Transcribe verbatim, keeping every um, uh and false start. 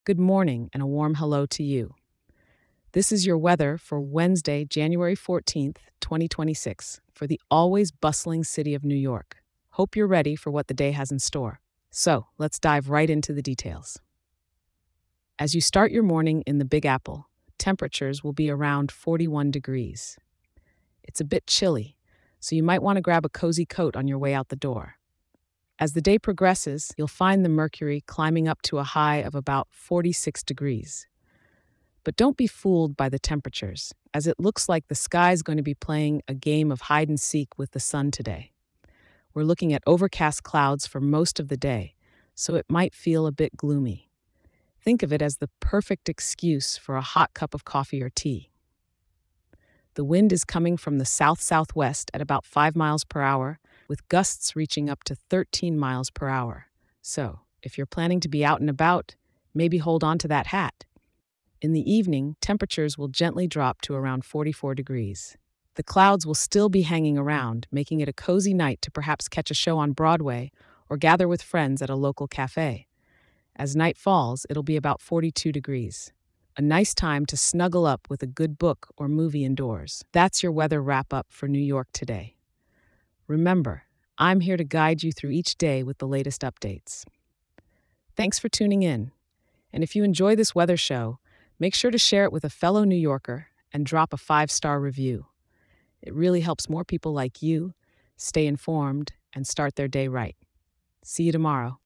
Good morning and a warm hello to you. This is your weather for Wednesday, January fourteenth, twenty twenty-six, for the always bustling city of New York. Hope you're ready for what the day has in store. So, let's dive right into the details. As you start your morning in the Big Apple, temperatures will be around forty-one degrees. It's a bit chilly, so you might want to grab a cozy coat on your way out the door. As the day progresses, you'll find the mercury climbing up to a high of about forty-six degrees. But don't be fooled by the temperatures, as it looks like the sky's going to be playing a game of hide and seek with the sun today. We're looking at overcast clouds for most of the day, so it might feel a bit gloomy. Think of it as the perfect excuse for a hot cup of coffee or tea. The wind is coming from the south-southwest at about five miles per hour, with gusts reaching up to thirteen miles per hour. So, if you're planning to be out and about, maybe hold on to that hat. In the evening, temperatures will gently drop to around forty-four degrees. The clouds will still be hanging around, making it a cozy night to perhaps catch a show on Broadway or gather with friends at a local cafe. As night falls, it'll be about forty-two degrees. A nice time to snuggle up with a good book or movie indoors. That's your weather wrap-up for New York today. Remember, I'm here to guide you through each day with the latest updates. Thanks for tuning in. And if you enjoy this weather show, make sure to share it with a fellow New Yorker and drop a five-star review. It really helps more people like you stay informed and start their day right. See you tomorrow.